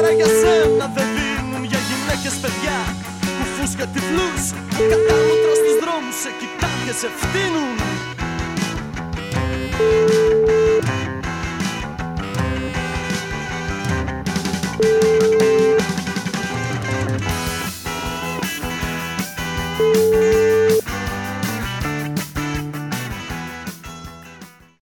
λιγότερα για σένα δεν δίνουν. Για γυναίκες παιδιά, κουφούς και τυφλούς, κατάμουτρα στους δρόμους σε κοιτάνε και σε φτύνουν.